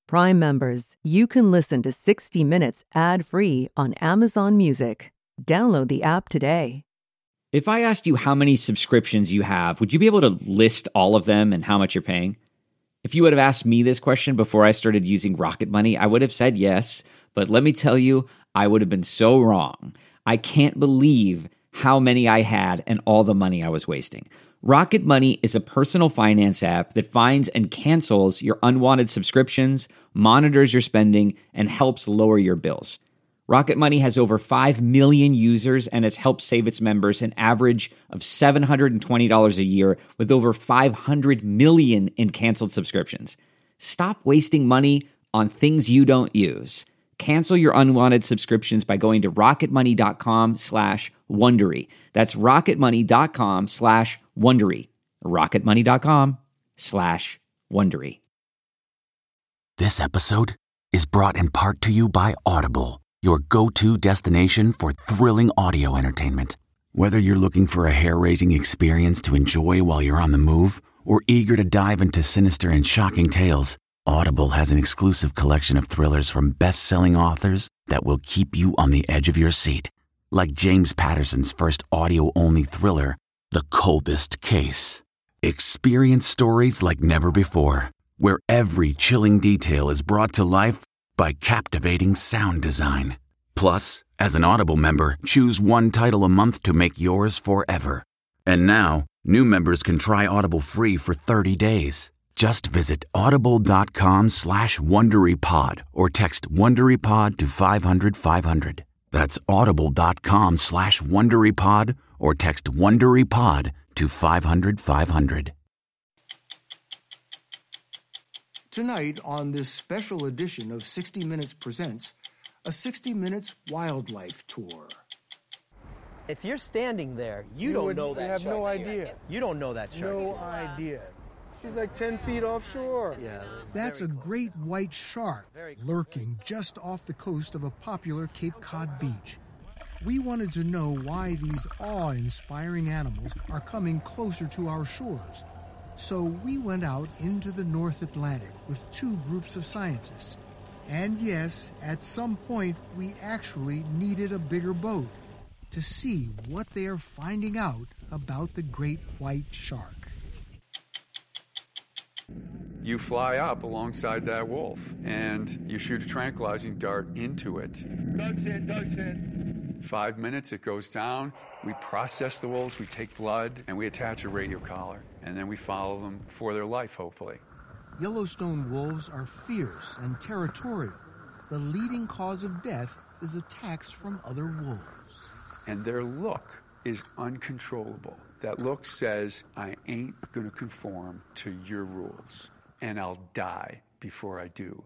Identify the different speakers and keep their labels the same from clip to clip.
Speaker 1: Prime members, you can listen to 60 Minutes ad-free on Amazon Music. Download the app today.
Speaker 2: If I asked you how many subscriptions you have, would you be able to list all of them and how much you're paying? If you would have asked me this question before I started using Rocket Money, I would have said yes, but let me tell you, I would have been so wrong. I can't believe how many I had and all the money I was wasting. Rocket Money is a personal finance app that finds and cancels your unwanted subscriptions, monitors your spending, and helps lower your bills. Rocket Money has over 5 million users and has helped save its members an average of $720 a year with over 500 million in canceled subscriptions. Stop wasting money on things you don't use. Cancel your unwanted subscriptions by going to rocketmoney.com/Wondery. That's rocketmoney.com/Wondery. rocketmoney.com/Wondery.
Speaker 3: This episode is brought in part to you by Audible, your go-to destination for thrilling audio entertainment. Whether you're looking for a hair-raising experience to enjoy while you're on the move or eager to dive into sinister and shocking tales, Audible has an exclusive collection of thrillers from best-selling authors that will keep you on the edge of your seat. Like James Patterson's first audio-only thriller, The Coldest Case. Experience stories like never before, where every chilling detail is brought to life by captivating sound design. Plus, as an Audible member, choose one title a month to make yours forever. And now, new members can try Audible free for 30 days. Just visit audible.com/WonderyPod or text WonderyPod to 500-500. That's audible.com/WonderyPod or text WonderyPod to 500-500.
Speaker 4: Tonight, on this special edition of 60 Minutes Presents, a 60 Minutes Wildlife Tour.
Speaker 5: If you're standing there, you don't know that
Speaker 6: have no idea.
Speaker 5: You don't know that shark.
Speaker 6: No idea. She's like 10 feet offshore.
Speaker 5: Yeah.
Speaker 4: That's a great white shark lurking just off the coast of a popular Cape Cod beach. We wanted to know why these awe-inspiring animals are coming closer to our shores. So we went out into the North Atlantic with 2 groups of scientists. And yes, at some point, we actually needed a bigger boat to see what they are finding out about the great white shark.
Speaker 7: You fly up alongside that wolf, and you shoot a tranquilizing dart into it.
Speaker 6: Doug's in.
Speaker 7: 5 minutes, it goes down. We process the wolves, we take blood, and we attach a radio collar. And then we follow them for their life, hopefully.
Speaker 4: Yellowstone wolves are fierce and territorial. The leading cause of death is attacks from other wolves.
Speaker 7: And their look is uncontrollable. That look says, I ain't gonna conform to your rules, and I'll die before I do.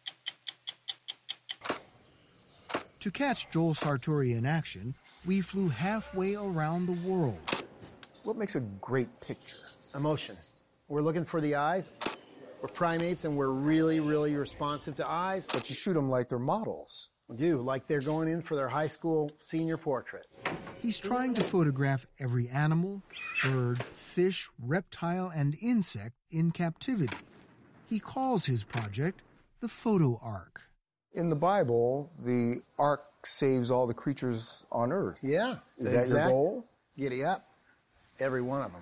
Speaker 4: To catch Joel Sartori in action, we flew halfway around the world.
Speaker 6: What makes a great picture? Emotion. We're looking for the eyes. We're primates and we're really, really responsive to eyes, but you shoot them like they're models. We do, like they're going in for their high school senior portrait.
Speaker 4: He's trying to photograph every animal, bird, fish, reptile, and insect in captivity. He calls his project the Photo Ark.
Speaker 8: In the Bible, the ark saves all the creatures on earth.
Speaker 6: Yeah.
Speaker 8: Is that your goal?
Speaker 6: Giddy up. Every one of them.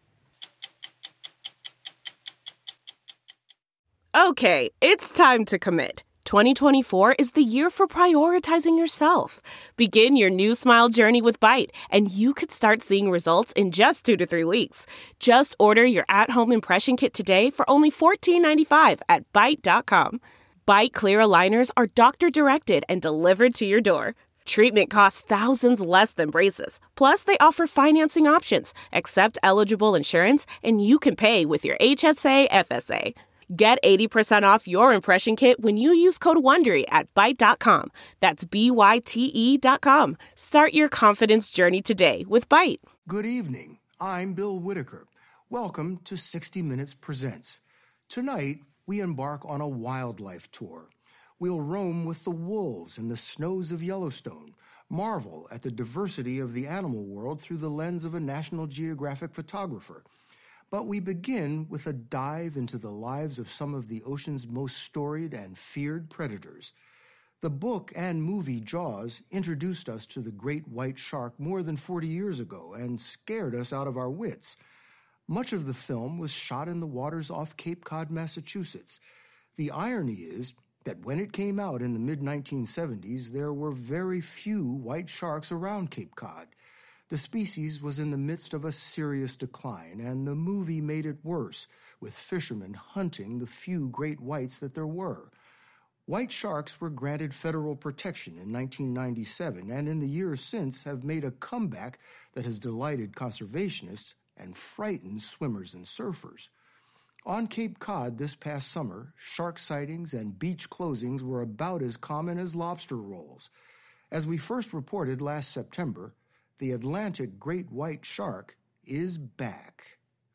Speaker 9: Okay, it's time to commit. 2024 is the year for prioritizing yourself. Begin your new smile journey with Byte, and you could start seeing results in just 2 to 3 weeks. Just order your at-home impression kit today for only $14.95 at Byte.com. Byte Clear aligners are doctor-directed and delivered to your door. Treatment costs thousands less than braces. Plus, they offer financing options, accept eligible insurance, and you can pay with your HSA FSA. Get 80% off your impression kit when you use code WONDERY at Byte.com. That's BYTE.com. Start your confidence journey today with Byte.
Speaker 4: Good evening. I'm Bill Whitaker. Welcome to 60 Minutes Presents. Tonight, we embark on a wildlife tour. We'll roam with the wolves in the snows of Yellowstone, marvel at the diversity of the animal world through the lens of a National Geographic photographer. But we begin with a dive into the lives of some of the ocean's most storied and feared predators. The book and movie Jaws introduced us to the great white shark more than 40 years ago and scared us out of our wits. Much of the film was shot in the waters off Cape Cod, Massachusetts. The irony is that when it came out in the mid-1970s, there were very few white sharks around Cape Cod. The species was in the midst of a serious decline, and the movie made it worse, with fishermen hunting the few great whites that there were. White sharks were granted federal protection in 1997, and in the years since have made a comeback that has delighted conservationists and frightened swimmers and surfers. On Cape Cod this past summer, shark sightings and beach closings were about as common as lobster rolls. As we first reported last September, the Atlantic great white shark is back.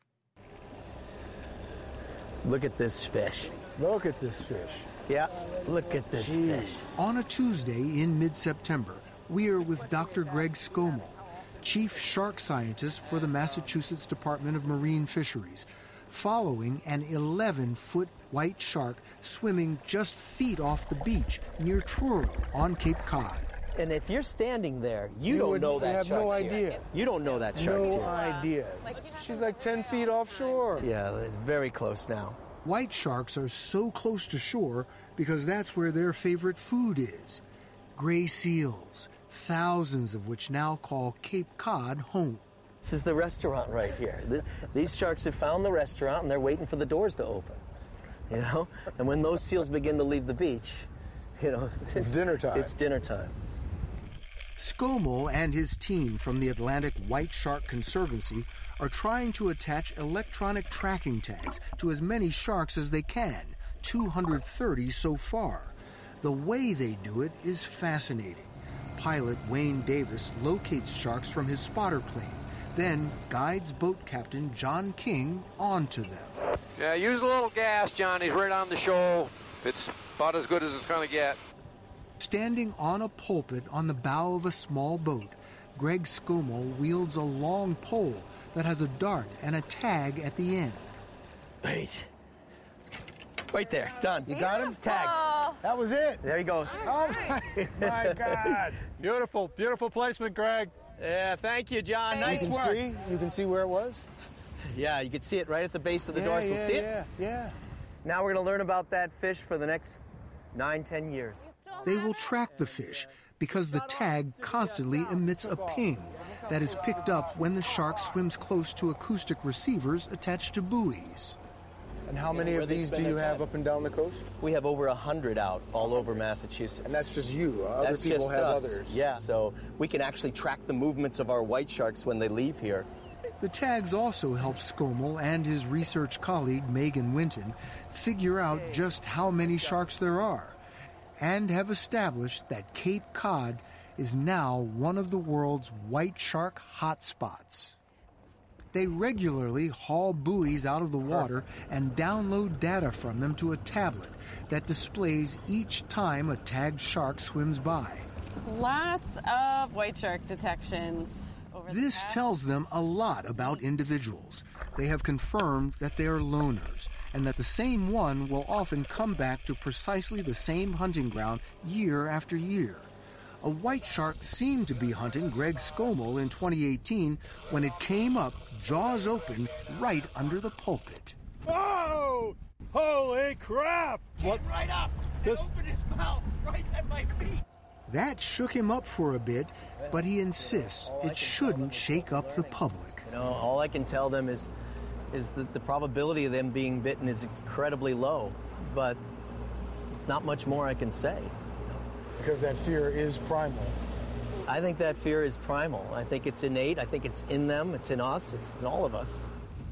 Speaker 5: Look at this fish.
Speaker 8: Look at this fish.
Speaker 5: Yeah, look at this fish.
Speaker 4: On a Tuesday in mid-September, we are with Dr. Greg Skomal, Chief Shark Scientist for the Massachusetts Department of Marine Fisheries, following an 11-foot white shark swimming just feet off the beach near Truro on Cape Cod.
Speaker 5: And if you're standing there, you don't know that shark's
Speaker 8: have no
Speaker 5: here.
Speaker 8: idea.
Speaker 5: You don't know that shark's here.
Speaker 8: No idea. She's like 10 feet offshore.
Speaker 5: Yeah, it's very close now.
Speaker 4: White sharks are so close to shore because that's where their favorite food is. Gray seals, thousands of which now call Cape Cod home.
Speaker 5: This is the restaurant right here. These sharks have found the restaurant and they're waiting for the doors to open. You know? And when those seals begin to leave the beach, you know,
Speaker 8: it's dinner time.
Speaker 5: It's dinner time.
Speaker 4: Skomal and his team from the Atlantic White Shark Conservancy are trying to attach electronic tracking tags to as many sharks as they can, 230 so far. The way they do it is fascinating. Pilot Wayne Davis locates sharks from his spotter plane, then guides boat captain John King onto them.
Speaker 10: Yeah, use a little gas, John. He's right on the shoal. It's about as good as it's going to get.
Speaker 4: Standing on a pulpit on the bow of a small boat, Greg Skomal wields a long pole that has a dart and a tag at the end.
Speaker 5: Wait. Right there. Done.
Speaker 8: You got him?
Speaker 5: Tag.
Speaker 8: That was it.
Speaker 5: There he goes.
Speaker 8: Oh, my God.
Speaker 10: Beautiful, beautiful placement, Greg.
Speaker 5: Yeah, thank you, John. Nice work.
Speaker 8: You can see where it was?
Speaker 5: Yeah, you can see it right at the base of the dorsal. See it?
Speaker 8: Yeah.
Speaker 5: Now we're going to learn about that fish for the next 9-10 years.
Speaker 4: They will track the fish because the tag constantly emits a ping that is picked up when the shark swims close to acoustic receivers attached to buoys.
Speaker 8: And how many of these do you have up and down the coast?
Speaker 5: We have over 100 out all over Massachusetts.
Speaker 8: And that's just you. Other
Speaker 5: that's
Speaker 8: people
Speaker 5: just
Speaker 8: have
Speaker 5: us.
Speaker 8: others.
Speaker 5: Yeah, so we can actually track the movements of our white sharks when they leave here.
Speaker 4: The tags also help Skomal and his research colleague Megan Winton figure out just how many sharks there are, and have established that Cape Cod is now one of the world's white shark hotspots. They regularly haul buoys out of the water and download data from them to a tablet that displays each time a tagged shark swims by.
Speaker 11: Lots of white shark detections.
Speaker 4: This tells them a lot about individuals. They have confirmed that they are loners, and that the same one will often come back to precisely the same hunting ground year after year. A white shark seemed to be hunting Greg Skomal in 2018 when it came up, jaws open, right under the pulpit.
Speaker 10: Whoa! Holy crap!
Speaker 5: What? Right up! It opened his mouth right at my feet.
Speaker 4: That shook him up for a bit, but he insists it shouldn't shake up the public.
Speaker 5: You know, all I can tell them is that the probability of them being bitten is incredibly low, but there's not much more I can say.
Speaker 8: Because that fear is primal.
Speaker 5: I think that fear is primal. I think it's innate. I think it's in them. It's in us. It's in all of us.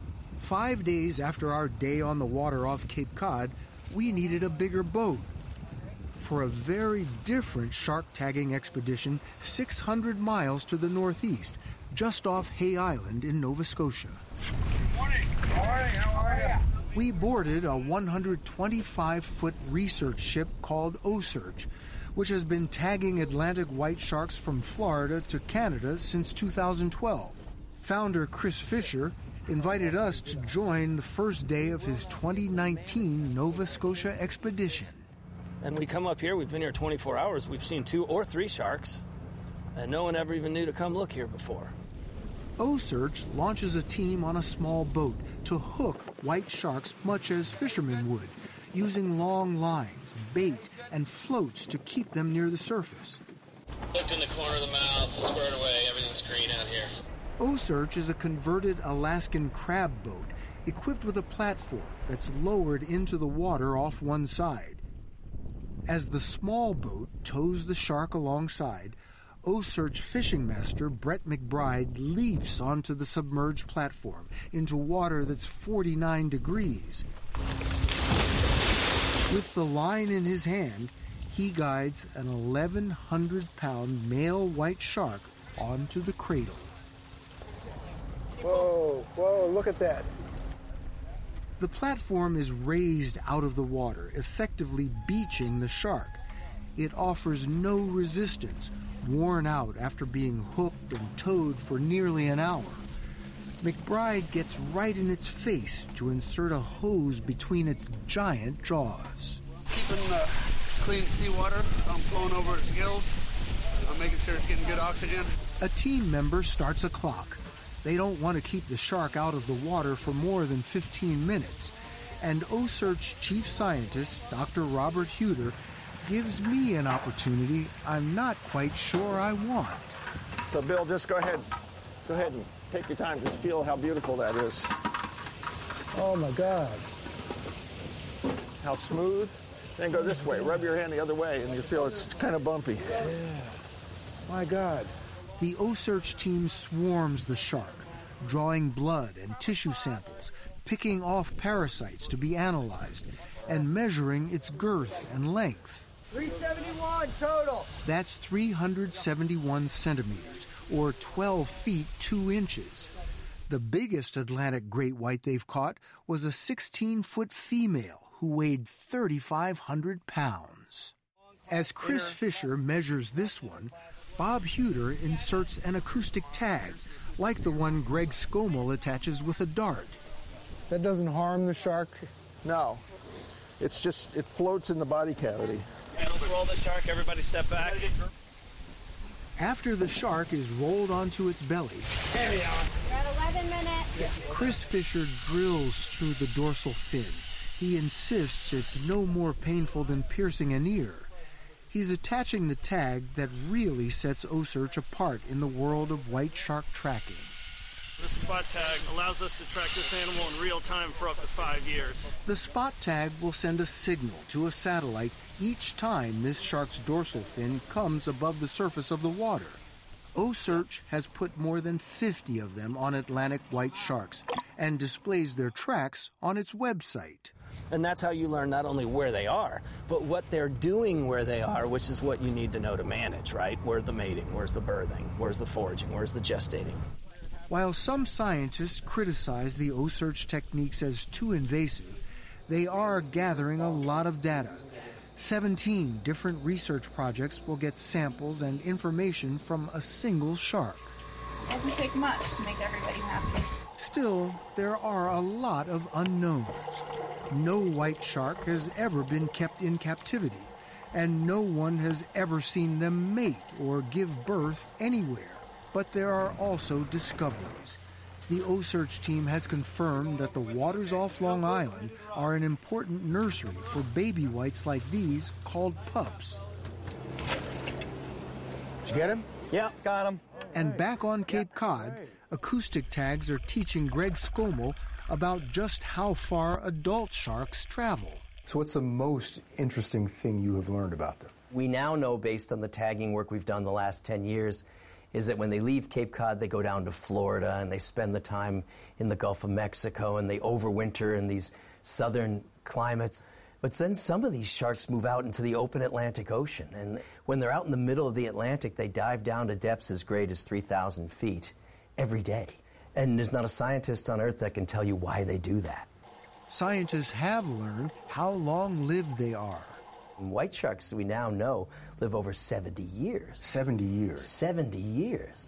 Speaker 4: 5 days after our day on the water off Cape Cod, we needed a bigger boat for a very different shark tagging expedition 600 miles to the northeast, just off Hay Island in Nova Scotia.
Speaker 10: Good morning. How are you?
Speaker 4: We boarded a 125-foot research ship called OCEARCH, which has been tagging Atlantic white sharks from Florida to Canada since 2012. Founder Chris Fisher invited us to join the first day of his 2019 Nova Scotia expedition.
Speaker 12: And we come up here, we've been here 24 hours, we've seen 2 or 3 sharks, and no one ever even knew to come look here before.
Speaker 4: O-Search launches a team on a small boat to hook white sharks much as fishermen would, using long lines, bait, and floats to keep them near the surface.
Speaker 13: Look in the corner of the mouth, squared away, everything's green out here.
Speaker 4: O-Search is a converted Alaskan crab boat equipped with a platform that's lowered into the water off one side. As the small boat tows the shark alongside, O-Search fishing master Brett McBride leaps onto the submerged platform into water that's 49 degrees. With the line in his hand, he guides an 1,100-pound male white shark onto the cradle.
Speaker 6: Whoa, whoa, look at that.
Speaker 4: The platform is raised out of the water, effectively beaching the shark. It offers no resistance, worn out after being hooked and towed for nearly an hour. McBride gets right in its face to insert a hose between its giant jaws.
Speaker 14: Keeping the clean seawater flowing over its gills, making sure it's getting good oxygen.
Speaker 4: A team member starts a clock. They don't want to keep the shark out of the water for more than 15 minutes. And O-Search chief scientist, Dr. Robert Huter, gives me an opportunity I'm not quite sure I want.
Speaker 15: So, Bill, just go ahead. Go ahead and take your time. Just feel how beautiful that is.
Speaker 6: Oh, my God.
Speaker 15: How smooth. Then go this way. Rub your hand the other way, and you feel it's kind of bumpy.
Speaker 6: Yeah. My God.
Speaker 4: The O-Search team swarms the shark, drawing blood and tissue samples, picking off parasites to be analyzed, and measuring its girth and length.
Speaker 16: 371 total.
Speaker 4: That's 371 centimeters, or 12 feet 2 inches. The biggest Atlantic great white they've caught was a 16-foot female who weighed 3,500 pounds. As Chris Fisher measures this one, Bob Huter inserts an acoustic tag, like the one Greg Scommel attaches with a dart.
Speaker 6: That doesn't harm the shark?
Speaker 15: No. It's just, it floats in the body cavity.
Speaker 12: Okay, let's roll the shark. Everybody step back.
Speaker 4: After the shark is rolled onto its belly,
Speaker 16: There we are. We're at 11 minutes.
Speaker 4: Chris Fisher drills through the dorsal fin. He insists it's no more painful than piercing an ear. He's attaching the tag that really sets O-Search apart in the world of white shark tracking.
Speaker 12: The spot tag allows us to track this animal in real time for up to 5 years.
Speaker 4: The spot tag will send a signal to a satellite each time this shark's dorsal fin comes above the surface of the water. O-Search has put more than 50 of them on Atlantic white sharks and displays their tracks on its website.
Speaker 12: And that's how you learn not only where they are, but what they're doing where they are, which is what you need to know to manage, right? Where's the mating? Where's the birthing? Where's the foraging? Where's the gestating?
Speaker 4: While some scientists criticize the O-Search techniques as too invasive, they are gathering a lot of data. 17 different research projects will get samples and information from a single shark.
Speaker 11: It doesn't take much to make everybody happy.
Speaker 4: Still, there are a lot of unknowns. No white shark has ever been kept in captivity, and no one has ever seen them mate or give birth anywhere. But there are also discoveries. The O-Search team has confirmed that the waters off Long Island are an important nursery for baby whites like these called pups.
Speaker 6: Did you get him?
Speaker 5: Yeah, got him.
Speaker 4: And back on Cape Cod, acoustic tags are teaching Greg Scommel about just how far adult sharks travel.
Speaker 8: So what's the most interesting thing you have learned about them?
Speaker 5: We now know, based on the tagging work we've done the last 10 years, is that when they leave Cape Cod, they go down to Florida and they spend the time in the Gulf of Mexico and they overwinter in these southern climates. But then some of these sharks move out into the open Atlantic Ocean. And when they're out in the middle of the Atlantic, they dive down to depths as great as 3,000 feet every day. And there's not a scientist on Earth that can tell you why they do that.
Speaker 4: Scientists have learned how long-lived they are.
Speaker 5: White sharks, we now know, live over 70 years.
Speaker 8: 70 years?
Speaker 5: 70 years.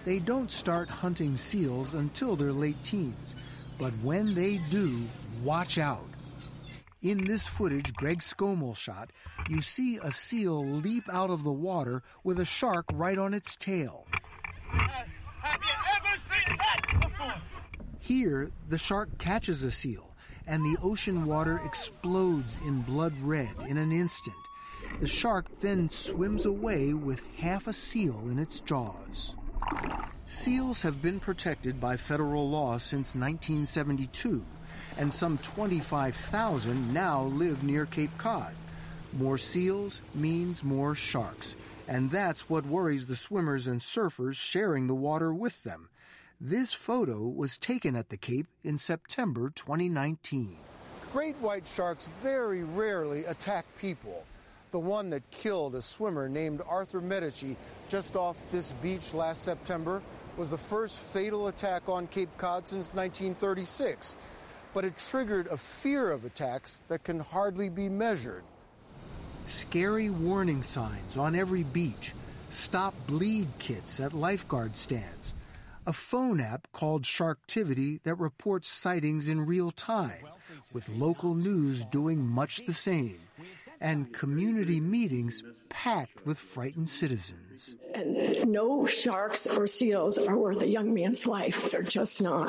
Speaker 4: They don't start hunting seals until their late teens, but when they do, watch out. In this footage Greg Skomel shot, you see a seal leap out of the water with a shark right on its tail.
Speaker 16: Have you ever seen that before?
Speaker 4: Here, the shark catches a seal, and the ocean water explodes in blood red in an instant. The shark then swims away with half a seal in its jaws. Seals have been protected by federal law since 1972, and some 25,000 now live near Cape Cod. More seals means more sharks, and that's what worries the swimmers and surfers sharing the water with them. This photo was taken at the Cape in September 2019.
Speaker 8: Great white sharks very rarely attack people. The one that killed a swimmer named Arthur Medici just off this beach last September was the first fatal attack on Cape Cod since 1936. But it triggered a fear of attacks that can hardly be measured.
Speaker 4: Scary warning signs on every beach, stop bleed kits at lifeguard stands, a phone app called Sharktivity that reports sightings in real time, with local news doing much the same, and community meetings packed with frightened citizens.
Speaker 17: And no sharks or seals are worth a young man's life. They're just not.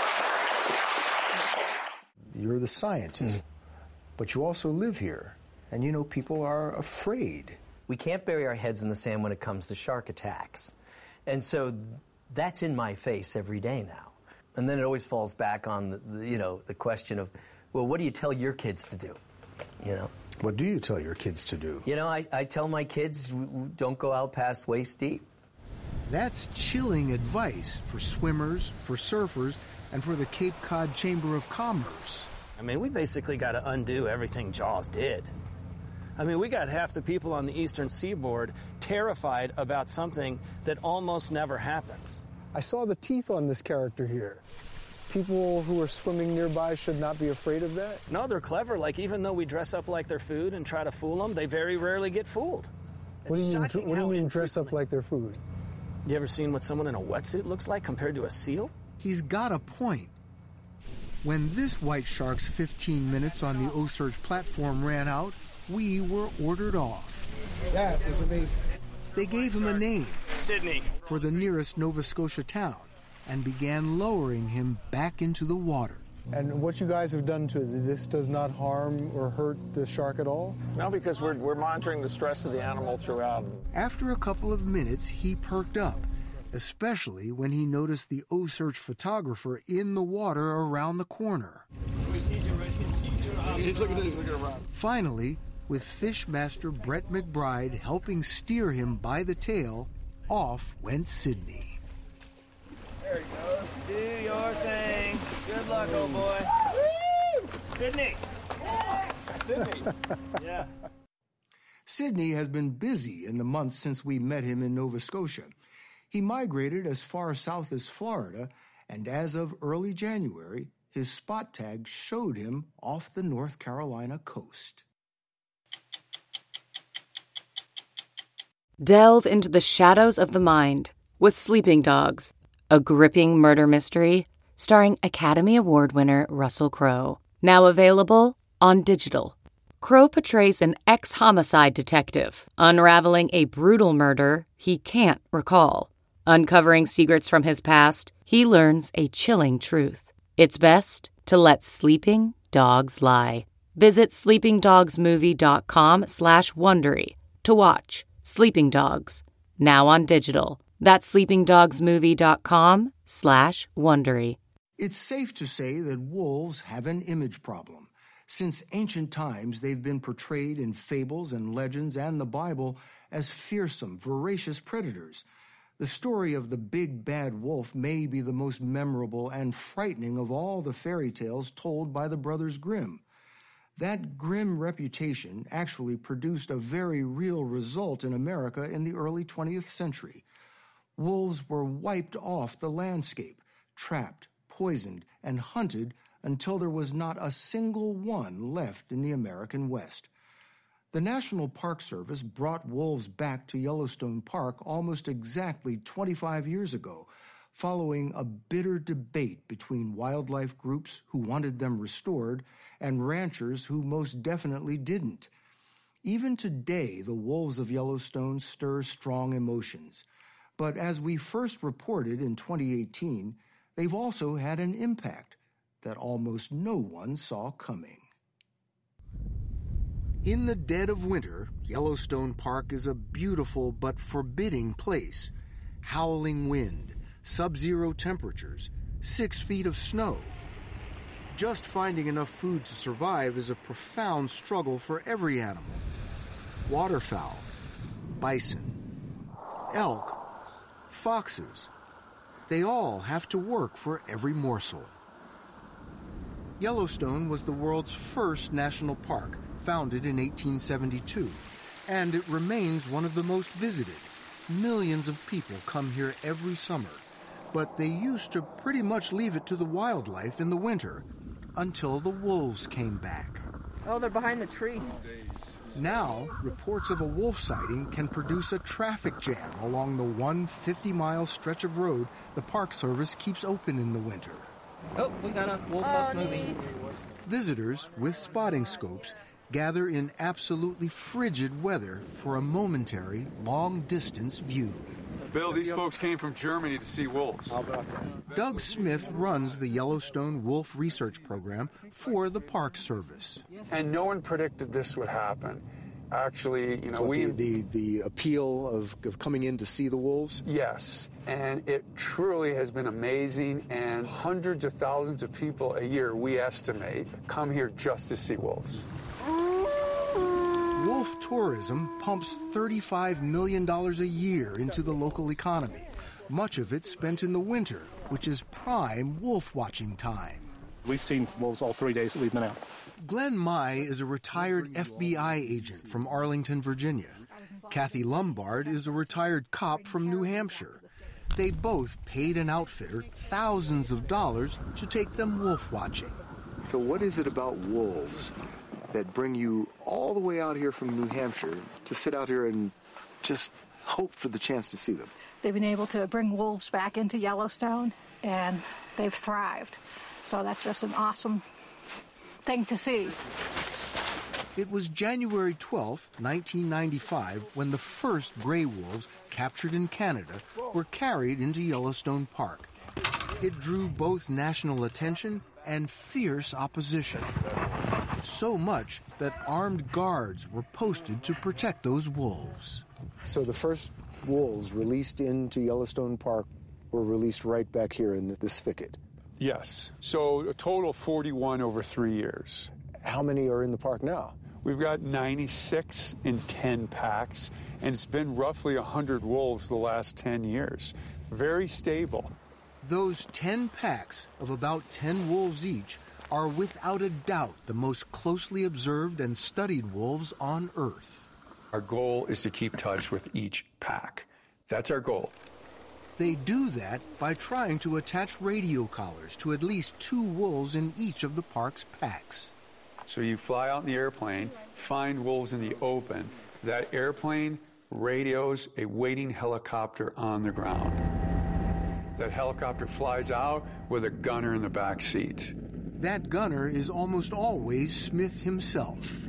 Speaker 6: You're the scientist, but you also live here, and you know people are afraid.
Speaker 5: We can't bury our heads in the sand when it comes to shark attacks. And so that's in my face every day now. And then it always falls back on the question of, well, what do you tell your kids to do?
Speaker 6: What do you tell your kids to do?
Speaker 5: I tell my kids, don't go out past waist deep.
Speaker 4: That's chilling advice for swimmers, for surfers, and for the Cape Cod Chamber of Commerce.
Speaker 12: I mean, we basically got to undo everything Jaws did. I mean, we got half the people on the eastern seaboard terrified about something that almost never happens.
Speaker 8: I saw the teeth on this character here. People who are swimming nearby should not be afraid of that?
Speaker 12: No, they're clever. Like, even though we dress up like they're food and try to fool them, they very rarely get fooled.
Speaker 8: What do you mean dress up like they're food?
Speaker 12: You ever seen what someone in a wetsuit looks like compared to a seal?
Speaker 4: He's got a point. When this white shark's 15 minutes on the Osage platform ran out, we were ordered off.
Speaker 8: That was amazing.
Speaker 4: They gave him a name,
Speaker 12: Sydney,
Speaker 4: for the nearest Nova Scotia town, and began lowering him back into the water.
Speaker 8: And what you guys have done to it, this does not harm or hurt the shark at all?
Speaker 15: No, because we're monitoring the stress of the animal throughout.
Speaker 4: After a couple of minutes, he perked up, especially when he noticed the Osage photographer in the water around the corner.
Speaker 14: He's looking around.
Speaker 4: Finally, with Fishmaster Brett McBride helping steer him by the tail, off went Sydney.
Speaker 16: There he goes. Do your thing. Good luck, old boy. Woo! Sydney.
Speaker 8: Sydney.
Speaker 16: Yeah.
Speaker 4: Sydney has been busy in the months since we met him in Nova Scotia. He migrated as far south as Florida, and as of early January, his spot tag showed him off the North Carolina coast.
Speaker 18: Delve into the shadows of the mind with Sleeping Dogs, a gripping murder mystery starring Academy Award winner Russell Crowe. Now available on digital. Crowe portrays an ex-homicide detective unraveling a brutal murder he can't recall. Uncovering secrets from his past, he learns a chilling truth. It's best to let sleeping dogs lie. Visit sleepingdogsmovie.com/Wondery to watch Sleeping Dogs, now on digital. That's sleepingdogsmovie.com/Wondery.
Speaker 4: It's safe to say that wolves have an image problem. Since ancient times, they've been portrayed in fables and legends and the Bible as fearsome, voracious predators. The story of the big bad wolf may be the most memorable and frightening of all the fairy tales told by the Brothers Grimm. That grim reputation actually produced a very real result in America in the early 20th century. Wolves were wiped off the landscape, trapped, poisoned, and hunted until there was not a single one left in the American West. The National Park Service brought wolves back to Yellowstone Park almost exactly 25 years ago, following a bitter debate between wildlife groups who wanted them restored and ranchers who most definitely didn't. Even today, the wolves of Yellowstone stir strong emotions. But as we first reported in 2018, they've also had an impact that almost no one saw coming. In the dead of winter, Yellowstone Park is a beautiful but forbidding place. Howling wind, sub-zero temperatures, 6 feet of snow. Just finding enough food to survive is a profound struggle for every animal. Waterfowl, bison, elk, foxes. They all have to work for every morsel. Yellowstone was the world's first national park, founded in 1872, and it remains one of the most visited. Millions of people come here every summer, but they used to pretty much leave it to the wildlife in the winter, until the wolves came back.
Speaker 19: Oh, they're behind the tree.
Speaker 4: Now, reports of a wolf sighting can produce a traffic jam along the 150-mile stretch of road the Park Service keeps open in the winter.
Speaker 19: Oh, we got a wolf bus moving.
Speaker 4: Visitors with spotting scopes gather in absolutely frigid weather for a momentary, long-distance view.
Speaker 7: Bill, these folks came from Germany to see wolves.
Speaker 6: How about that?
Speaker 4: Doug Smith runs the Yellowstone Wolf Research Program for the Park Service.
Speaker 7: And no one predicted this would happen. Actually, you know,
Speaker 6: the appeal of coming in to see the wolves?
Speaker 7: Yes, and it truly has been amazing, and hundreds of thousands of people a year, we estimate, come here just to see wolves.
Speaker 4: Wolf tourism pumps $35 million a year into the local economy, much of it spent in the winter, which is prime wolf watching time.
Speaker 20: We've seen wolves all 3 days that we've been out.
Speaker 4: Glenn Mai is a retired FBI agent from Arlington, Virginia. Kathy Lombard is a retired cop from New Hampshire. They both paid an outfitter thousands of dollars to take them wolf watching.
Speaker 6: So what is it about wolves that bring you all the way out here from New Hampshire to sit out here and just hope for the chance to see them?
Speaker 17: They've been able to bring wolves back into Yellowstone, and they've thrived. So that's just an awesome thing to see.
Speaker 4: It was January 12, 1995, when the first gray wolves captured in Canada were carried into Yellowstone Park. It drew both national attention and fierce opposition. So much that armed guards were posted to protect those wolves.
Speaker 6: So the first wolves released into Yellowstone Park were released right back here in this thicket?
Speaker 7: Yes. So a total of 41 over 3 years.
Speaker 6: How many are in the park now?
Speaker 7: We've got 96 in 10 packs, and it's been roughly 100 wolves the last 10 years. Very stable.
Speaker 4: Those 10 packs of about 10 wolves each are without a doubt the most closely observed and studied wolves on Earth.
Speaker 7: Our goal is to keep touch with each pack. That's our goal.
Speaker 4: They do that by trying to attach radio collars to at least 2 wolves in each of the park's packs.
Speaker 7: So you fly out in the airplane, find wolves in the open. That airplane radios a waiting helicopter on the ground. That helicopter flies out with a gunner in the back seat.
Speaker 4: That gunner is almost always Smith himself.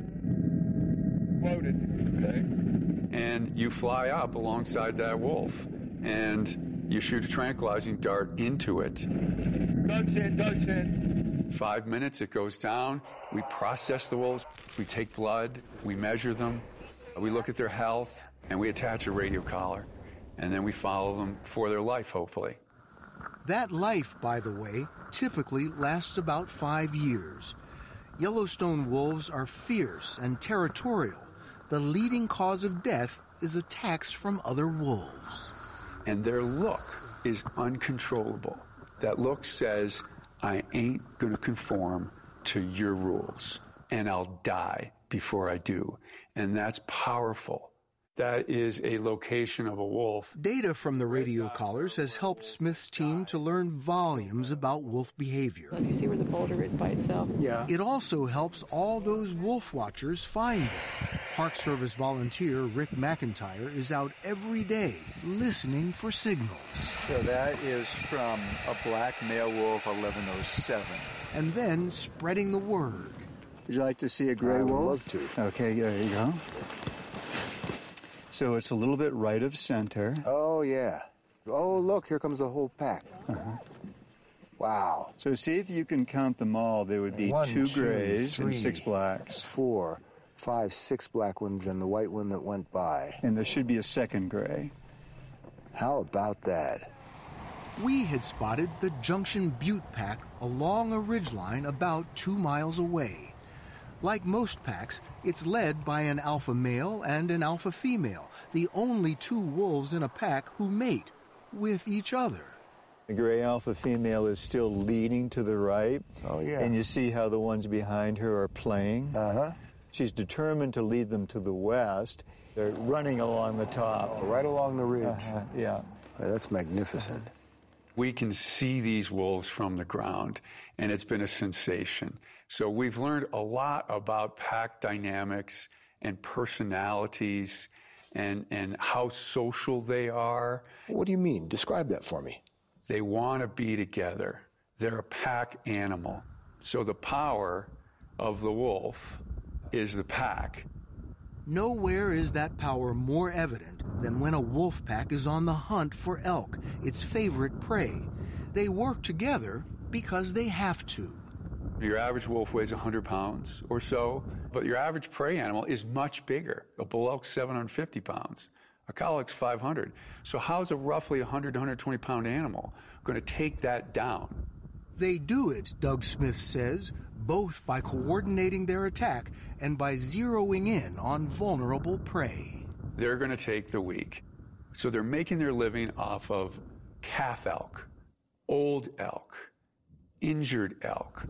Speaker 7: Loaded. Okay. And you fly up alongside that wolf, and you shoot a tranquilizing dart into it.
Speaker 14: Doug's in.
Speaker 7: 5 minutes, it goes down. We process the wolves. We take blood. We measure them. We look at their health, and we attach a radio collar. And then we follow them for their life, hopefully.
Speaker 4: That life, by the way, typically lasts about 5 years. Yellowstone wolves are fierce and territorial. The leading cause of death is attacks from other wolves.
Speaker 7: And their look is uncontrollable. That look says, I ain't gonna conform to your rules, and I'll die before I do. And that's powerful. That is a location of a wolf.
Speaker 4: Data from the radio collars has helped Smith's team to learn volumes about wolf behavior.
Speaker 19: You see where the boulder is by itself?
Speaker 6: Yeah.
Speaker 4: It also helps all those wolf watchers find them. Park Service volunteer Rick McIntyre is out every day listening for signals.
Speaker 21: So that is from a black male wolf, 1107.
Speaker 4: And then spreading the word.
Speaker 21: Would you like to see a gray wolf?
Speaker 6: I would love to.
Speaker 21: Okay, there you go. So it's a little bit right of center.
Speaker 6: Oh, yeah. Oh, look, here comes the whole pack. Wow.
Speaker 21: So see if you can count them all. There would be
Speaker 6: 1,
Speaker 21: 2
Speaker 6: 2,
Speaker 21: grays
Speaker 6: 3,
Speaker 21: and 6 blacks.
Speaker 6: 4, 5, 6 black ones and the white one that went by.
Speaker 21: And there should be a second gray.
Speaker 6: How about that?
Speaker 4: We had spotted the Junction Butte pack along a ridgeline about 2 miles away. Like most packs, it's led by an alpha male and an alpha female, the only 2 wolves in a pack who mate with each other.
Speaker 21: The gray alpha female is still leading to the right.
Speaker 6: Oh, yeah.
Speaker 21: And you see how the ones behind her are playing. She's determined to lead them to the west. They're running along the top.
Speaker 6: Right along the ridge.
Speaker 21: Yeah.
Speaker 6: That's magnificent.
Speaker 7: We can see these wolves from the ground, and it's been a sensation. So we've learned a lot about pack dynamics and personalities and how social they are.
Speaker 6: What do you mean? Describe that for me.
Speaker 7: They want to be together. They're a pack animal. So the power of the wolf is the pack.
Speaker 4: Nowhere is that power more evident than when a wolf pack is on the hunt for elk, its favorite prey. They work together because they have to.
Speaker 7: Your average wolf weighs 100 pounds or so, but your average prey animal is much bigger. A bull elk's 750 pounds. A cow elk's 500. So how's a roughly 100 to 120 pound animal going to take that down?
Speaker 4: They do it, Doug Smith says, both by coordinating their attack and by zeroing in on vulnerable prey.
Speaker 7: They're going to take the weak. So they're making their living off of calf elk, old elk, injured elk.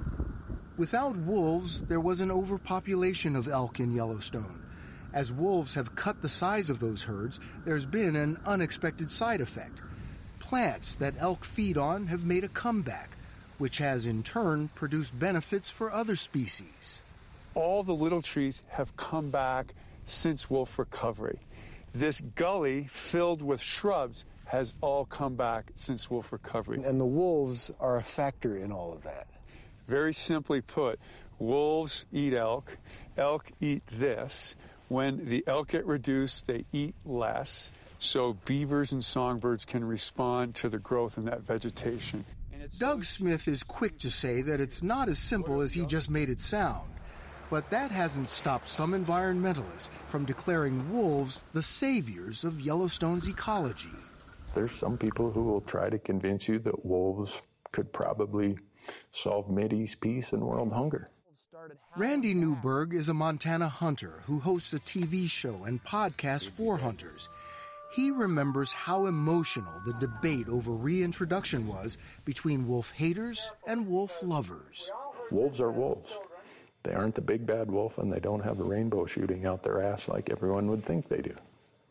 Speaker 4: Without wolves, there was an overpopulation of elk in Yellowstone. As wolves have cut the size of those herds, there's been an unexpected side effect. Plants that elk feed on have made a comeback, which has in turn produced benefits for other species.
Speaker 7: All the little trees have come back since wolf recovery. This gully filled with shrubs has all come back since wolf recovery.
Speaker 6: And the wolves are a factor in all of that.
Speaker 7: Very simply put, wolves eat elk eat this. When the elk get reduced, they eat less, so beavers and songbirds can respond to the growth in that vegetation.
Speaker 4: Doug Smith is quick to say that it's not as simple as he just made it sound. But that hasn't stopped some environmentalists from declaring wolves the saviors of Yellowstone's ecology.
Speaker 22: There's some people who will try to convince you that wolves could probably solve Mideast peace and world hunger.
Speaker 4: Randy Newberg is a Montana hunter who hosts a TV show and podcast for hunters. He remembers how emotional the debate over reintroduction was between wolf haters and wolf lovers.
Speaker 22: Wolves are wolves. They aren't the big bad wolf, and they don't have a rainbow shooting out their ass like everyone would think they do.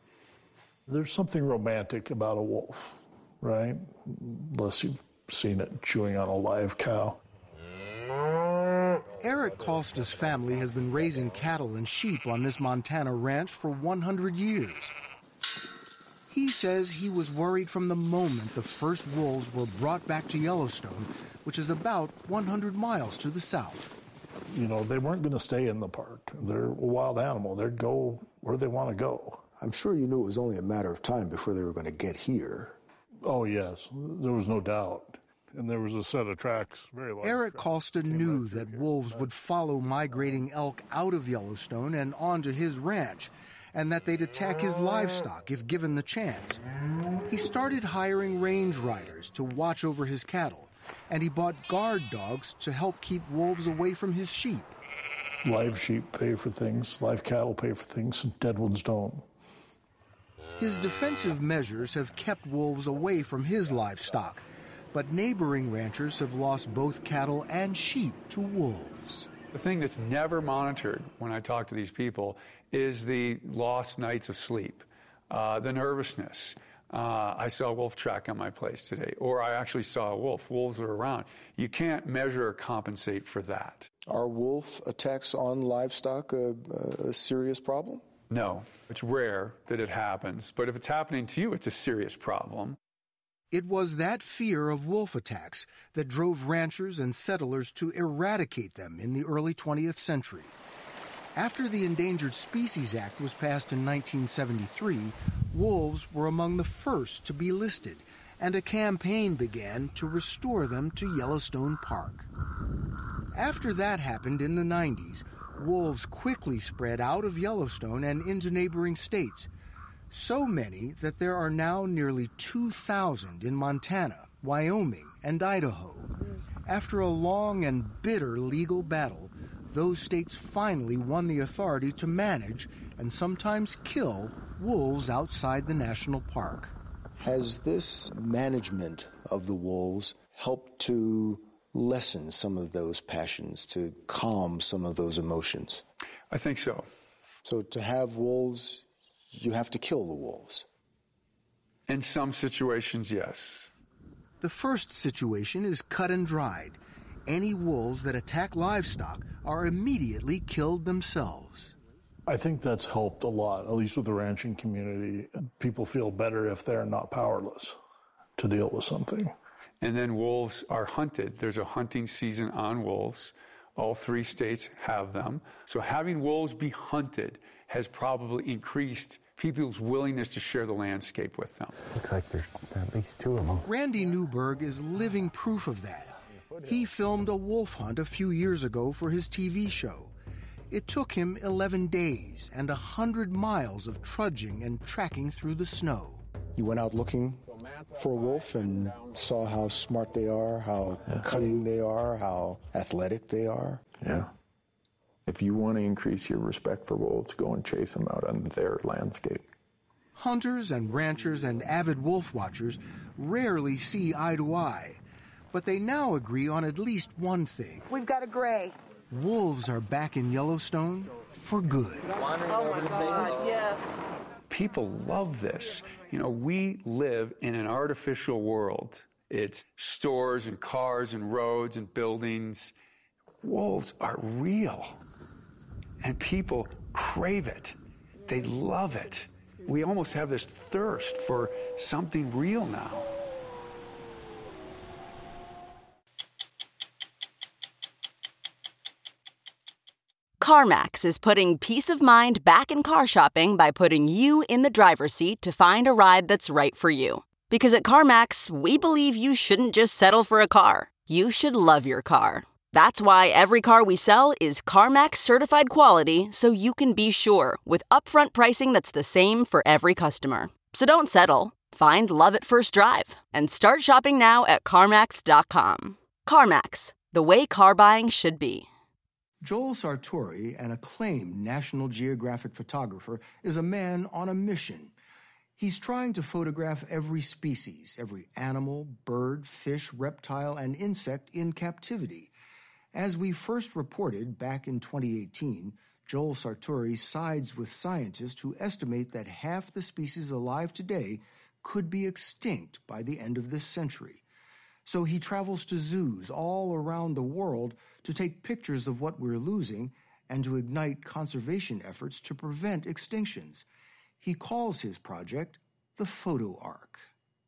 Speaker 23: There's something romantic about a wolf, right? Unless you've seen it chewing on a live cow.
Speaker 4: Eric Costa's family has been raising cattle and sheep on this Montana ranch for 100 years. He says he was worried from the moment the first wolves were brought back to Yellowstone, which is about 100 miles to the south.
Speaker 23: You know, they weren't going to stay in the park. They're a wild animal. They'd go where they want to go.
Speaker 6: I'm sure you knew it was only a matter of time before they were going to get here.
Speaker 23: Oh, yes. There was no doubt. And there was a set of tracks, very large.
Speaker 4: Eric Costa knew that wolves would follow migrating elk out of Yellowstone and onto his ranch, and that they'd attack his livestock if given the chance. He started hiring range riders to watch over his cattle, and he bought guard dogs to help keep wolves away from his sheep.
Speaker 23: Live sheep pay for things, live cattle pay for things, and dead ones don't.
Speaker 4: His defensive measures have kept wolves away from his livestock, but neighboring ranchers have lost both cattle and sheep to wolves.
Speaker 7: The thing that's never monitored when I talk to these people is the lost nights of sleep, the nervousness, I saw a wolf track on my place today, or I actually saw a wolf. Wolves are around. You can't measure or compensate for that.
Speaker 1: Are wolf attacks on livestock a serious problem?
Speaker 7: No, it's rare that it happens, but if it's happening to you, it's a serious problem.
Speaker 4: It was that fear of wolf attacks that drove ranchers and settlers to eradicate them in the early 20th century. After the Endangered Species Act was passed in 1973, wolves were among the first to be listed, and a campaign began to restore them to Yellowstone Park. After that happened in the 90s, wolves quickly spread out of Yellowstone and into neighboring states. So many that there are now nearly 2,000 in Montana, Wyoming, and Idaho. After a long and bitter legal battle, those states finally won the authority to manage and sometimes kill wolves outside the national park.
Speaker 1: Has this management of the wolves helped to lessen some of those passions, to calm some of those emotions?
Speaker 7: I think so.
Speaker 1: So to have wolves, you have to kill the wolves?
Speaker 7: In some situations, yes.
Speaker 4: The first situation is cut and dried. Any wolves that attack livestock are immediately killed themselves.
Speaker 23: I think that's helped a lot, at least with the ranching community. People feel better if they're not powerless to deal with something.
Speaker 7: And then wolves are hunted. There's a hunting season on wolves. All 3 states have them. So having wolves be hunted has probably increased people's willingness to share the landscape with them.
Speaker 2: Looks like there's at least 2 of them.
Speaker 4: Randy Newberg is living proof of that. He filmed a wolf hunt a few years ago for his TV show. It took him 11 days and 100 miles of trudging and tracking through the snow.
Speaker 1: You went out looking for a wolf and saw how smart they are, how cunning they are, how athletic they are.
Speaker 22: Yeah. If you want to increase your respect for wolves, go and chase them out on their landscape.
Speaker 4: Hunters and ranchers and avid wolf watchers rarely see eye to eye, but they now agree on at least one thing.
Speaker 3: We've got a gray.
Speaker 4: Wolves are back in Yellowstone for good.
Speaker 3: Oh my God, yes.
Speaker 7: People love this. You know, we live in an artificial world. It's stores and cars and roads and buildings. Wolves are real. And people crave it. They love it. We almost have this thirst for something real now.
Speaker 24: CarMax is putting peace of mind back in car shopping by putting you in the driver's seat to find a ride that's right for you. Because at CarMax, we believe you shouldn't just settle for a car. You should love your car. That's why every car we sell is CarMax certified quality, so you can be sure with upfront pricing that's the same for every customer. So don't settle. Find love at first drive and start shopping now at CarMax.com. CarMax, the way car buying should be.
Speaker 4: Joel Sartore, an acclaimed National Geographic photographer, is a man on a mission. He's trying to photograph every species, every animal, bird, fish, reptile, and insect in captivity. As we first reported back in 2018, Joel Sartore sides with scientists who estimate that half the species alive today could be extinct by the end of this century. So he travels to zoos all around the world to take pictures of what we're losing and to ignite conservation efforts to prevent extinctions. He calls his project the Photo Ark.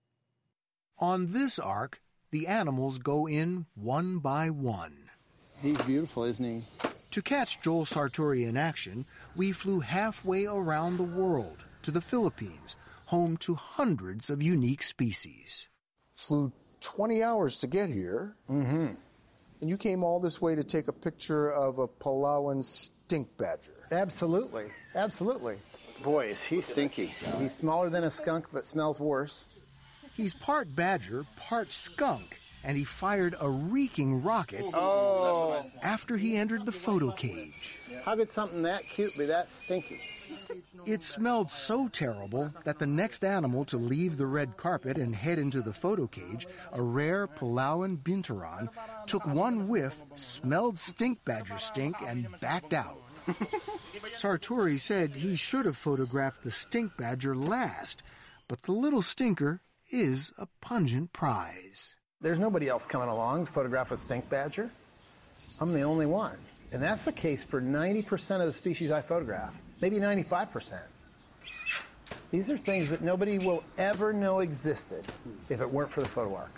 Speaker 4: On this ark, the animals go in one by one.
Speaker 6: He's beautiful, isn't he?
Speaker 4: To catch Joel Sartore in action, we flew halfway around the world to the Philippines, home to hundreds of unique species.
Speaker 1: Flew 20 hours to get here.
Speaker 6: Mm-hmm.
Speaker 1: And you came all this way to take a picture of a Palawan stink badger.
Speaker 6: Absolutely. Absolutely.
Speaker 1: Boy, is he stinky.
Speaker 6: He's smaller than a skunk, but smells worse.
Speaker 4: He's part badger, part skunk, and he fired a reeking rocket after he entered the photo cage.
Speaker 6: How could something that cute be that stinky?
Speaker 4: It smelled so terrible that the next animal to leave the red carpet and head into the photo cage, a rare Palawan binturong, took one whiff, smelled stink badger stink, and backed out. Sartore said he should have photographed the stink badger last, But the little stinker is a pungent prize.
Speaker 6: There's nobody else coming along to photograph a stink badger. I'm the only one. And that's the case for 90% of the species I photograph, maybe 95%. These are things that nobody will ever know existed if it weren't for the photo arc.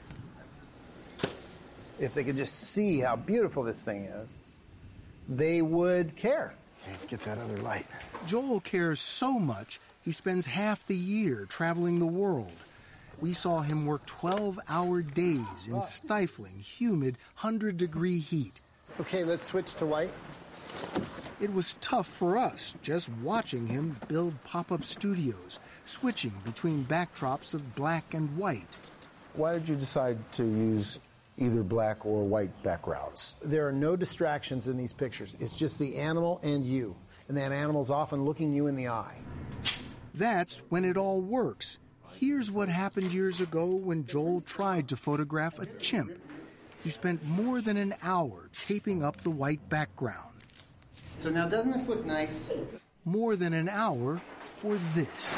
Speaker 6: If they could just see how beautiful this thing is, they would care.
Speaker 2: Get that other light.
Speaker 4: Joel cares so much, he spends half the year traveling the world. We saw him work 12-hour days in stifling, humid, 100-degree heat.
Speaker 6: Okay, let's switch to white.
Speaker 4: It was tough for us just watching him build pop-up studios, switching between backdrops of black and white.
Speaker 1: Why did you decide to use either black or white backgrounds?
Speaker 6: There are no distractions in these pictures. It's just the animal and you. And that animal's often looking you in the eye.
Speaker 4: That's when it all works. Here's what happened years ago when Joel tried to photograph a chimp. He spent more than an hour taping up the white background.
Speaker 6: So now doesn't this look nice?
Speaker 4: More than an hour for this.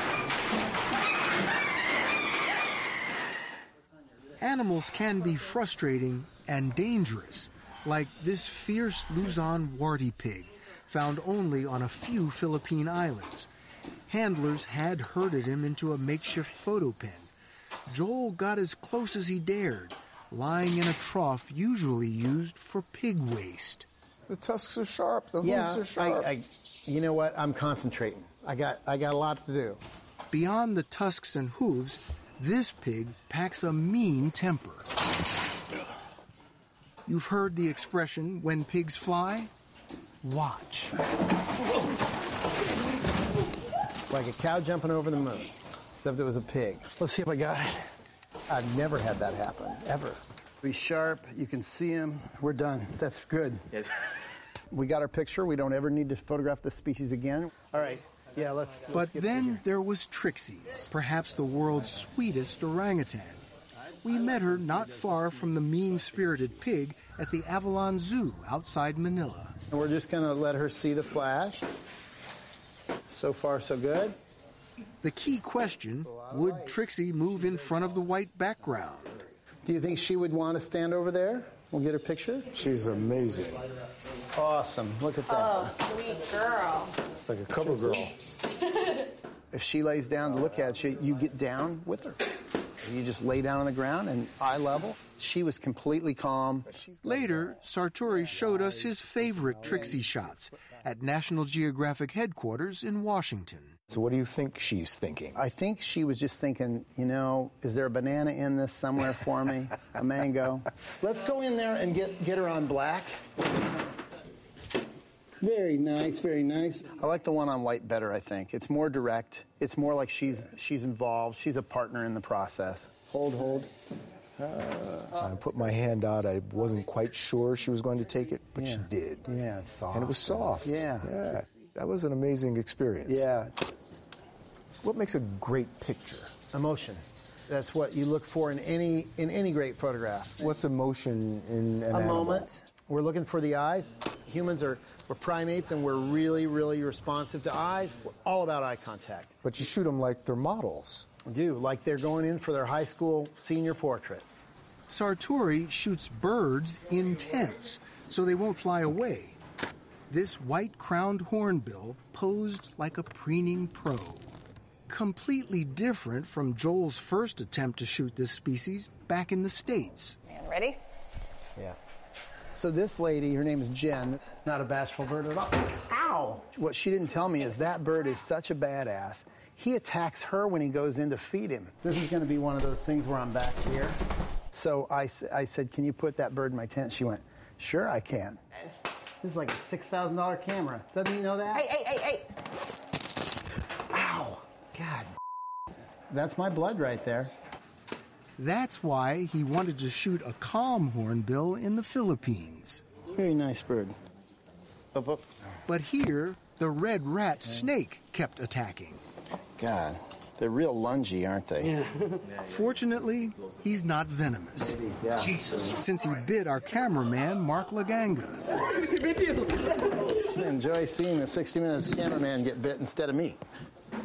Speaker 4: Animals can be frustrating and dangerous, like this fierce Luzon warty pig, found only on a few Philippine islands. Handlers had herded him into a makeshift photo pen. Joel got as close as he dared, lying in a trough usually used for pig waste.
Speaker 1: The tusks are sharp, the hooves are sharp.
Speaker 6: You know what? I'm concentrating. I got a lot to do.
Speaker 4: Beyond the tusks and hooves, this pig packs a mean temper. You've heard the expression, when pigs fly? Watch.
Speaker 6: Like a cow jumping over the moon, except it was a pig.
Speaker 2: Let's see if I got it.
Speaker 6: I've never had that happen, ever. Be sharp, you can see him. We're done. That's good. Yes. We got our picture. We don't ever need to photograph this species again. All right. Yeah, let's
Speaker 4: But then there was Trixie, perhaps the world's sweetest orangutan. We met her not far from the mean-spirited pig at the Avalon Zoo outside Manila.
Speaker 6: And we're just going to let her see the flash. So far, so good.
Speaker 4: The key question, would Trixie move in front of the white background?
Speaker 6: Do you think she would want to stand over there? We'll get her picture.
Speaker 1: She's amazing.
Speaker 6: Awesome. Look at that.
Speaker 3: Oh, sweet girl.
Speaker 1: It's like a cover girl.
Speaker 6: If she lays down to look at you, you get down with her. You just lay down on the ground and eye level. She was completely calm.
Speaker 4: Later, Sartori showed us his favorite Trixie shots at National Geographic headquarters in Washington.
Speaker 1: So what do you think she's thinking?
Speaker 6: I think she was just thinking, you know, is there a banana in this somewhere for me? A mango? Let's go in there and get her on black. Very nice, very nice. I like the one on white better, I think. It's more direct. It's more like she's involved. She's a partner in the process. Hold.
Speaker 1: I put my hand out. I wasn't quite sure she was going to take it, but she did.
Speaker 6: Yeah, it's soft.
Speaker 1: And it was soft.
Speaker 6: Yeah.
Speaker 1: That was an amazing experience.
Speaker 6: Yeah.
Speaker 1: What makes a great picture?
Speaker 6: Emotion. That's what you look for in any great photograph.
Speaker 1: What's emotion in an animal?
Speaker 6: Moment. We're looking for the eyes. We're primates, and we're really, really responsive to eyes. We're all about eye contact.
Speaker 1: But you shoot them like they're models.
Speaker 6: We do, like they're going in for their high school senior portrait.
Speaker 4: Sartori shoots birds in tents, so they won't fly away. This white-crowned hornbill posed like a preening pro. Completely different from Joel's first attempt to shoot this species back in the States.
Speaker 3: Man, ready?
Speaker 6: Yeah. So this lady, her name is Jen, not a bashful bird at all. Ow! What she didn't tell me is that bird is such a badass. He attacks her when he goes in to feed him. This is going to be one of those things where I'm back here. So I said, can you put that bird in my tent? She went, sure, I can. This is like a $6,000 camera. Doesn't he know that?
Speaker 3: Hey.
Speaker 6: Ow! God. That's my blood right there.
Speaker 4: That's why he wanted to shoot a calm hornbill in the Philippines.
Speaker 6: Very nice bird. Up.
Speaker 4: But here, the red rat snake kept attacking.
Speaker 6: God, they're real lungy, aren't they?
Speaker 4: Yeah. Fortunately, he's not venomous.
Speaker 6: Yeah.
Speaker 4: Jesus. Since he bit our cameraman, Mark Laganga.
Speaker 6: I enjoy seeing the 60 Minutes cameraman get bit instead of me.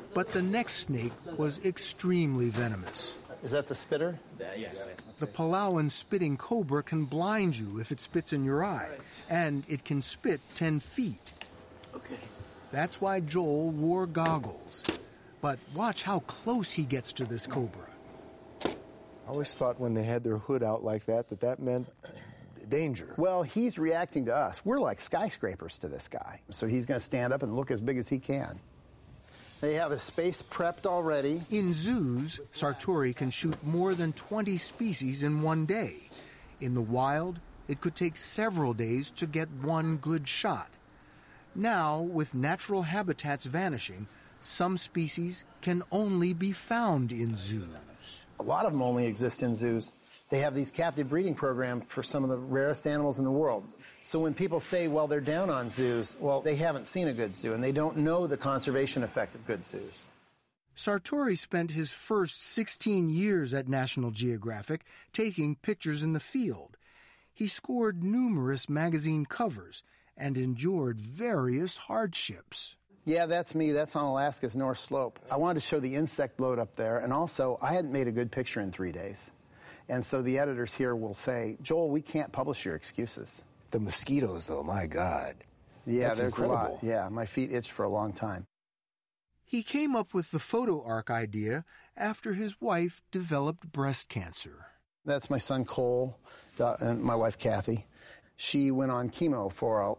Speaker 4: But the next snake was extremely venomous.
Speaker 6: Is that the spitter?
Speaker 16: Yeah.
Speaker 4: The Palauan spitting cobra can blind you if it spits in your eye, and it can spit 10 feet.
Speaker 6: Okay.
Speaker 4: That's why Joel wore goggles. But watch how close he gets to this cobra.
Speaker 1: I always thought when they had their hood out like that meant danger.
Speaker 6: Well, he's reacting to us. We're like skyscrapers to this guy. So he's going to stand up and look as big as he can. They have a space prepped already.
Speaker 4: In zoos, Sartori can shoot more than 20 species in one day. In the wild, it could take several days to get one good shot. Now, with natural habitats vanishing, some species can only be found in zoos.
Speaker 6: A lot of them only exist in zoos. They have these captive breeding programs for some of the rarest animals in the world. So when people say, well, they're down on zoos, well, they haven't seen a good zoo, and they don't know the conservation effect of good zoos.
Speaker 4: Sartori spent his first 16 years at National Geographic taking pictures in the field. He scored numerous magazine covers and endured various hardships.
Speaker 6: Yeah, that's me. That's on Alaska's North Slope. I wanted to show the insect load up there, and also I hadn't made a good picture in 3 days. And so the editors here will say, Joel, we can't publish your excuses.
Speaker 1: The mosquitoes, though, my God.
Speaker 6: Yeah,
Speaker 1: that's
Speaker 6: there's
Speaker 1: incredible.
Speaker 6: a lot. Yeah, my feet itched for a long time.
Speaker 4: He came up with the photo arc idea after his wife developed breast cancer.
Speaker 6: That's my son Cole and my wife Kathy. She went on chemo for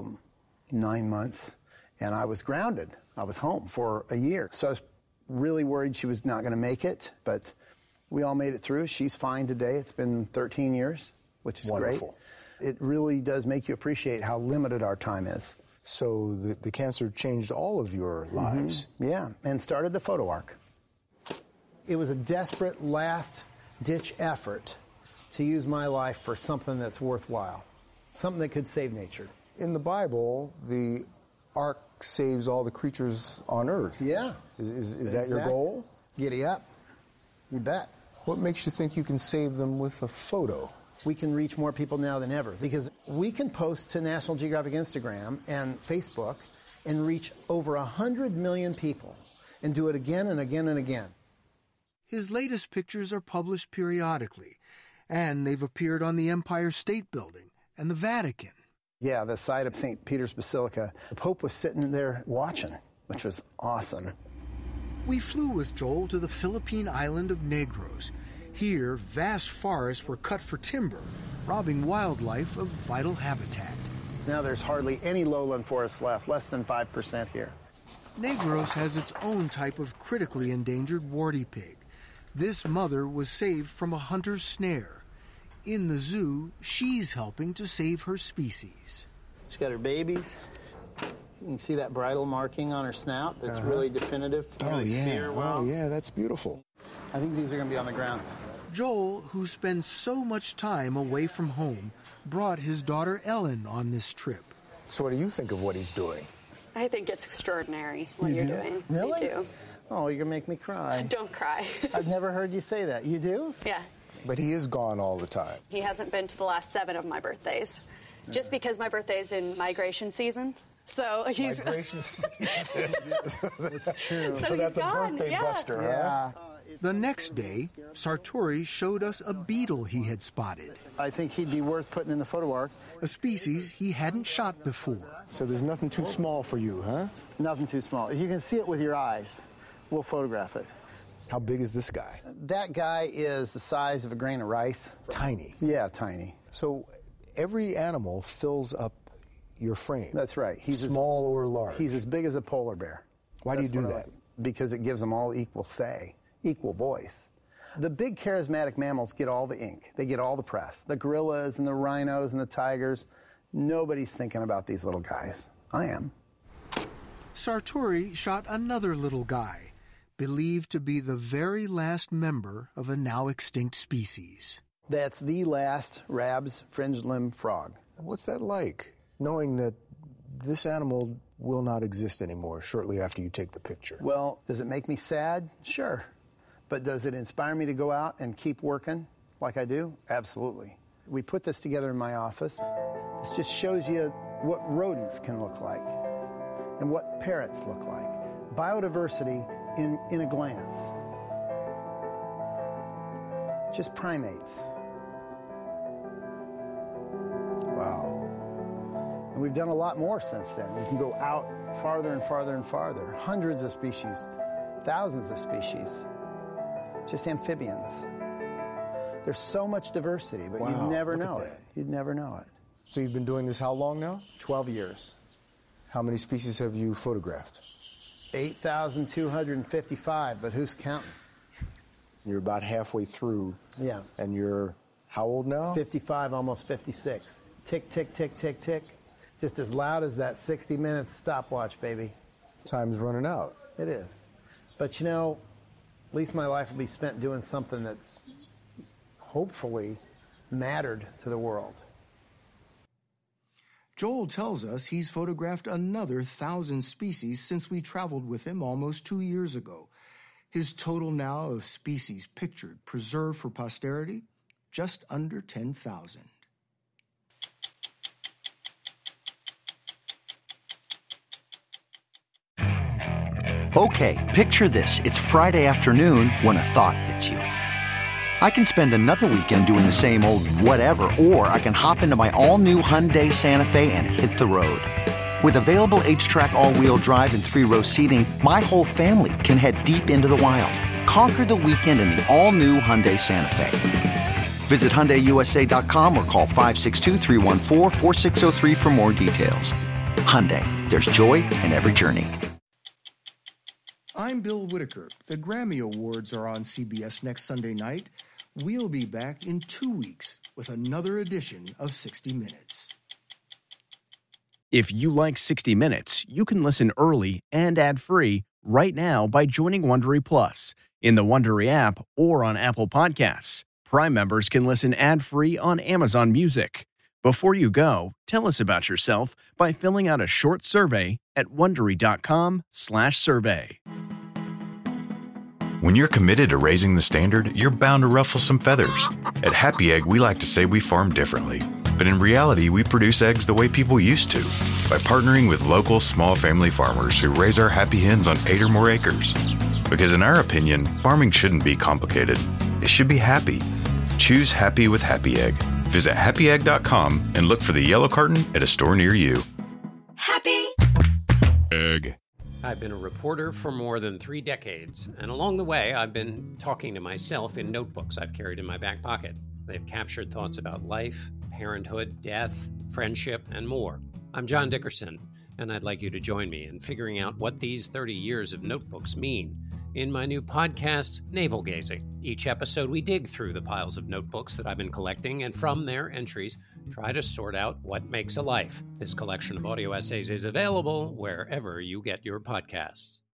Speaker 6: 9 months, and I was grounded. I was home for a year. So I was really worried she was not going to make it, but we all made it through. She's fine today. It's been 13 years, which is
Speaker 1: wonderful.
Speaker 6: Great. It really does make you appreciate how limited our time is.
Speaker 1: So the cancer changed all of your lives.
Speaker 6: Mm-hmm. Yeah, and started the photo arc. It was a desperate last-ditch effort to use my life for something that's worthwhile, something that could save nature.
Speaker 1: In the Bible, the ark saves all the creatures on earth.
Speaker 6: Yeah.
Speaker 1: Is that your goal?
Speaker 6: Giddy up. You bet.
Speaker 1: What makes you think you can save them with a photo?
Speaker 6: We can reach more people now than ever because we can post to National Geographic Instagram and Facebook and reach over 100 million people and do it again and again and again.
Speaker 4: His latest pictures are published periodically, and they've appeared on the Empire State Building and the Vatican.
Speaker 6: Yeah, the site of St. Peter's Basilica. The Pope was sitting there watching, which was awesome.
Speaker 4: We flew with Joel to the Philippine island of Negros. Here, vast forests were cut for timber, robbing wildlife of vital habitat.
Speaker 6: Now there's hardly any lowland forest left, less than 5% here.
Speaker 4: Negros has its own type of critically endangered warty pig. This mother was saved from a hunter's snare. In the zoo, she's helping to save her species.
Speaker 6: She's got her babies. You can see that bridle marking on her snout. That's really definitive.
Speaker 1: Oh, yeah, that's beautiful.
Speaker 6: I think these are going to be on the ground.
Speaker 4: Joel, who spends so much time away from home, brought his daughter Ellen on this trip.
Speaker 1: So what do you think of what he's doing?
Speaker 9: I think it's extraordinary what you're doing.
Speaker 6: Really?
Speaker 9: I do.
Speaker 6: Oh, you're going to make me cry.
Speaker 9: Don't cry.
Speaker 6: I've never heard you say that. You do?
Speaker 9: Yeah.
Speaker 1: But he is gone all the time.
Speaker 9: He hasn't been to the last 7 of my birthdays. Just because my birthday is in migration season. So he's...
Speaker 1: Migration season.
Speaker 6: That's true.
Speaker 9: So
Speaker 1: that's
Speaker 9: he's
Speaker 1: a
Speaker 9: gone.
Speaker 1: birthday
Speaker 9: Yeah.
Speaker 1: buster,
Speaker 6: Yeah.
Speaker 1: huh?
Speaker 4: The next day, Sartori showed us a beetle he had spotted.
Speaker 6: I think he'd be worth putting in the photo arc.
Speaker 4: A species he hadn't shot before.
Speaker 1: So there's nothing too small for you, huh?
Speaker 6: Nothing too small. If you can see it with your eyes, we'll photograph it.
Speaker 1: How big is this guy?
Speaker 6: That guy is the size of a grain of rice.
Speaker 1: Tiny.
Speaker 6: Yeah, tiny.
Speaker 1: So every animal fills up your frame.
Speaker 6: That's right. He's
Speaker 1: small or large.
Speaker 6: He's as big as a polar bear.
Speaker 1: Why do you do that?
Speaker 6: Because it gives them all equal say, equal voice. The big charismatic mammals get all the ink. They get all the press. The gorillas and the rhinos and the tigers. Nobody's thinking about these little guys. I am.
Speaker 4: Sartori shot another little guy, believed to be the very last member of a now extinct species.
Speaker 6: That's the last Rab's fringed-limb frog.
Speaker 1: What's that like, knowing that this animal will not exist anymore shortly after you take the picture?
Speaker 6: Well, does it make me sad? Sure. But does it inspire me to go out and keep working like I do? Absolutely. We put this together in my office. This just shows you what rodents can look like and what parrots look like. Biodiversity in a glance. Just primates. Wow. And we've done a lot more since then. We can go out farther and farther and farther. Hundreds of species, thousands of species. Just amphibians. There's so much diversity, but you'd never know it. You'd never know it.
Speaker 8: So you've been doing this how long now?
Speaker 6: 12 years.
Speaker 8: How many species have you photographed?
Speaker 6: 8,255, but who's counting?
Speaker 1: You're about halfway through.
Speaker 6: Yeah.
Speaker 1: And you're how old now?
Speaker 6: 55, almost 56. Tick, tick, tick, tick, tick. Just as loud as that 60 minutes stopwatch, baby.
Speaker 8: Time's running out.
Speaker 6: It is. But you know, at least my life will be spent doing something that's hopefully mattered to the world.
Speaker 4: Joel tells us he's photographed another 1,000 species since we traveled with him almost 2 years ago. His total now of species pictured, preserved for posterity, just under 10,000.
Speaker 5: Okay, picture this. It's Friday afternoon when a thought hits you. I can spend another weekend doing the same old whatever, or I can hop into my all-new Hyundai Santa Fe and hit the road. With available H-Track all-wheel drive and 3-row seating, my whole family can head deep into the wild. Conquer the weekend in the all-new Hyundai Santa Fe. Visit HyundaiUSA.com or call 562-314-4603 for more details. Hyundai, there's joy in every journey.
Speaker 4: I'm Bill Whitaker. The Grammy Awards are on CBS next Sunday night. We'll be back in 2 weeks with another edition of 60 Minutes.
Speaker 10: If you like 60 Minutes, you can listen early and ad-free right now by joining Wondery Plus in the Wondery app or on Apple Podcasts. Prime members can listen ad-free on Amazon Music. Before you go, tell us about yourself by filling out a short survey at Wondery.com/survey.
Speaker 11: When you're committed to raising the standard, you're bound to ruffle some feathers. At Happy Egg, we like to say we farm differently. But in reality, we produce eggs the way people used to, by partnering with local small family farmers who raise our happy hens on 8 or more acres. Because in our opinion, farming shouldn't be complicated. It should be happy. Choose happy with Happy Egg. Visit happyegg.com and look for the yellow carton at a store near you.
Speaker 13: Happy
Speaker 11: Egg.
Speaker 13: I've been a reporter for more than 3 decades, and along the way, I've been talking to myself in notebooks I've carried in my back pocket. They've captured thoughts about life, parenthood, death, friendship, and more. I'm John Dickerson, and I'd like you to join me in figuring out what these 30 years of notebooks mean in my new podcast, Navel Gazing. Each episode, we dig through the piles of notebooks that I've been collecting, and from their entries, try to sort out what makes a life. This collection of audio essays is available wherever you get your podcasts.